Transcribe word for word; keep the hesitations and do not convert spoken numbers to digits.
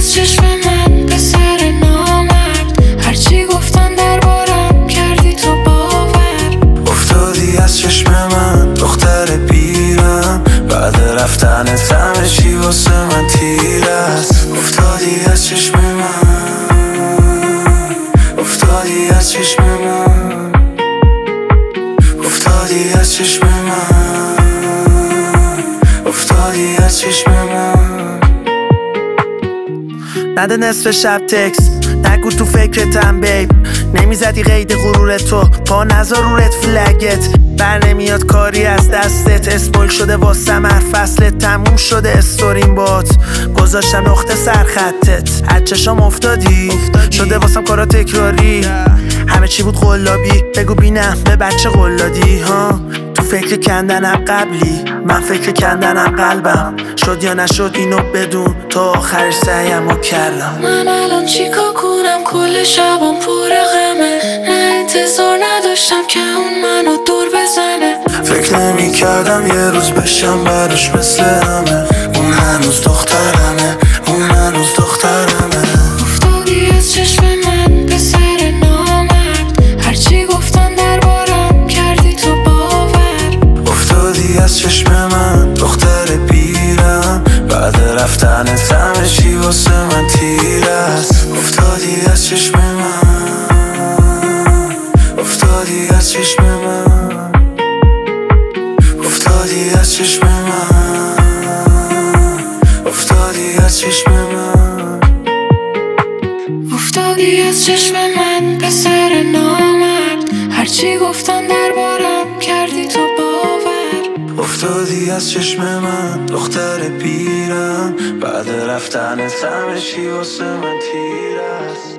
از چشم من پسر نامرد، هرچی گفتن دربارم کردی تو باور. افتادی از چشم من دختر پیرم، بعد رفتنت همه چی واسه من تیر است. افتادی از چشم من، افتادی از چشم من، افتادی از چشم من، افتادی از چشم من. نده نصف شب تکس، نگو تو فکرتم بیب، نمیزدی قید غرور تو، پا نذار رو رد فلگت. بر نمیاد کاری از دستت، اسپویل شده واسم هر فصلت، تموم شده استوریم بات، گذاشتم نقطه سرخطت. از چشام افتادی, افتادی. شده واسم کارا تکراری، همه چی بود قلابی، بگو بینم به بچه قلادی ها. تو فکر کندنم قبلی، من فکر کندنم قلبم، شد یا نشد اینو بدون، تا آخرش سعیمو کردم. من الان چیکار کنم؟ کل شبم پر غمه، نه انتظار نداشتم که اون منو دور بزنه. فکر نمی کردم یه روز بشم برش مثل همه، اون هنوز دخترمه، اون هنوز دخترمه. افتادی از چشم من پسر نامرد، هرچی گفتن دربارم کردی تو باور. افتادی از چشم من دختر پیرم، بعد رفتنت همه چی واسه من تیر است. افتادی از چشم من، افتادی از چشم من، افتادی از چشم من، افتادی از چشم من. افتادی از چشم من پسر نامرد، هرچی گفتن دربارم کردی تو باور. افتادی از چشم من دختر پیرم، بعد رفتنت همه چی واسه من تیر است.